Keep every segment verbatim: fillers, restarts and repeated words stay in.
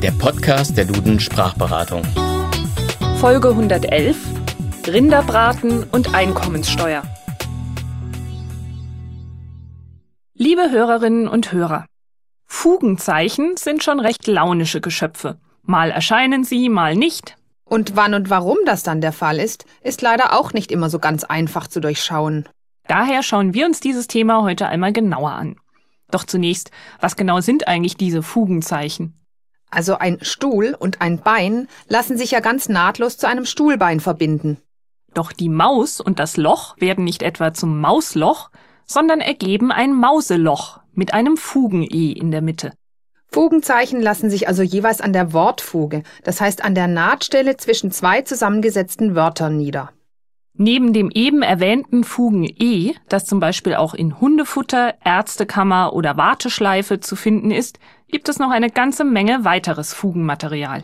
der Podcast der Duden Sprachberatung. Folge hundertelf: Rinderbraten und Einkommenssteuer. Liebe Hörerinnen und Hörer, Fugenzeichen sind schon recht launische Geschöpfe. Mal erscheinen sie, mal nicht. Und wann und warum das dann der Fall ist, ist leider auch nicht immer so ganz einfach zu durchschauen. Daher schauen wir uns dieses Thema heute einmal genauer an. Doch zunächst, was genau sind eigentlich diese Fugenzeichen? Also ein Stuhl und ein Bein lassen sich ja ganz nahtlos zu einem Stuhlbein verbinden. Doch die Maus und das Loch werden nicht etwa zum Mausloch, sondern ergeben ein Mauseloch mit einem Fugen-E in der Mitte. Fugenzeichen lassen sich also jeweils an der Wortfuge, das heißt an der Nahtstelle zwischen zwei zusammengesetzten Wörtern nieder. Neben dem eben erwähnten Fugen-E, das zum Beispiel auch in Hundefutter, Ärztekammer oder Warteschleife zu finden ist, gibt es noch eine ganze Menge weiteres Fugenmaterial.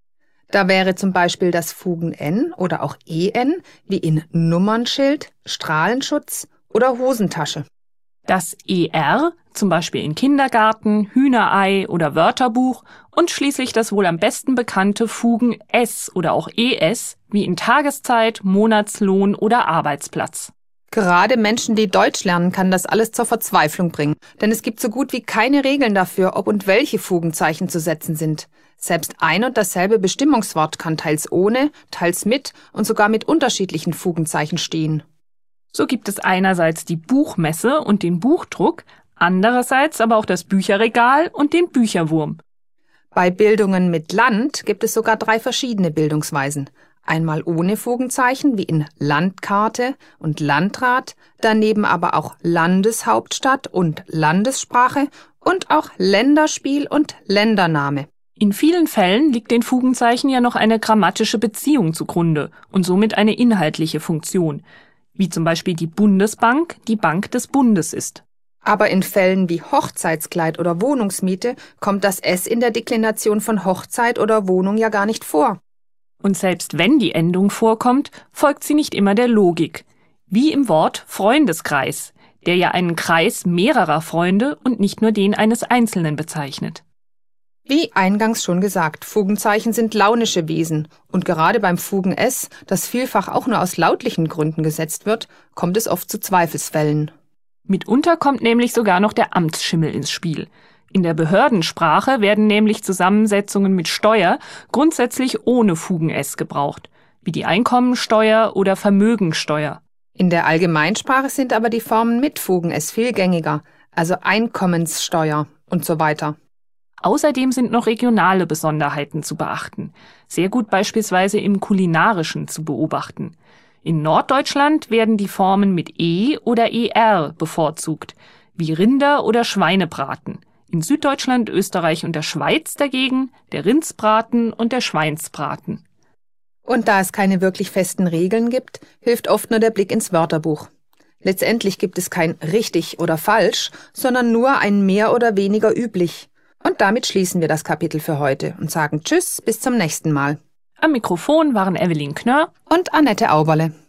Da wäre zum Beispiel das Fugen-N oder auch E N, wie in Nummernschild, Strahlenschutz oder Hosentasche. Das E R, zum Beispiel in Kindergarten, Hühnerei oder Wörterbuch, und schließlich das wohl am besten bekannte Fugen-S oder auch E S, wie in Tageszeit, Monatslohn oder Arbeitsplatz. Gerade Menschen, die Deutsch lernen, kann das alles zur Verzweiflung bringen, denn es gibt so gut wie keine Regeln dafür, ob und welche Fugenzeichen zu setzen sind. Selbst ein und dasselbe Bestimmungswort kann teils ohne, teils mit und sogar mit unterschiedlichen Fugenzeichen stehen. So gibt es einerseits die Buchmesse und den Buchdruck, andererseits aber auch das Bücherregal und den Bücherwurm. Bei Bildungen mit Land gibt es sogar drei verschiedene Bildungsweisen. Einmal ohne Fugenzeichen, wie in Landkarte und Landrat, daneben aber auch Landeshauptstadt und Landessprache und auch Länderspiel und Ländername. In vielen Fällen liegt den Fugenzeichen ja noch eine grammatische Beziehung zugrunde und somit eine inhaltliche Funktion, wie zum Beispiel die Bundesbank die Bank des Bundes ist. Aber in Fällen wie Hochzeitskleid oder Wohnungsmiete kommt das S in der Deklination von Hochzeit oder Wohnung ja gar nicht vor. Und selbst wenn die Endung vorkommt, folgt sie nicht immer der Logik. Wie im Wort Freundeskreis, der ja einen Kreis mehrerer Freunde und nicht nur den eines Einzelnen bezeichnet. Wie eingangs schon gesagt, Fugenzeichen sind launische Wesen und gerade beim Fugen-S, das vielfach auch nur aus lautlichen Gründen gesetzt wird, kommt es oft zu Zweifelsfällen. Mitunter kommt nämlich sogar noch der Amtsschimmel ins Spiel. In der Behördensprache werden nämlich Zusammensetzungen mit Steuer grundsätzlich ohne Fugen-S gebraucht, wie die Einkommensteuer oder Vermögensteuer. In der Allgemeinsprache sind aber die Formen mit Fugen-S viel gängiger, also Einkommenssteuer und so weiter. Außerdem sind noch regionale Besonderheiten zu beachten, sehr gut beispielsweise im Kulinarischen zu beobachten. In Norddeutschland werden die Formen mit E oder E R bevorzugt, wie Rinder- oder Schweinebraten. In Süddeutschland, Österreich und der Schweiz dagegen der Rindsbraten und der Schweinsbraten. Und da es keine wirklich festen Regeln gibt, hilft oft nur der Blick ins Wörterbuch. Letztendlich gibt es kein richtig oder falsch, sondern nur ein mehr oder weniger üblich. Und damit schließen wir das Kapitel für heute und sagen Tschüss, bis zum nächsten Mal. Am Mikrofon waren Evelyn Knörr und Annette Auberle.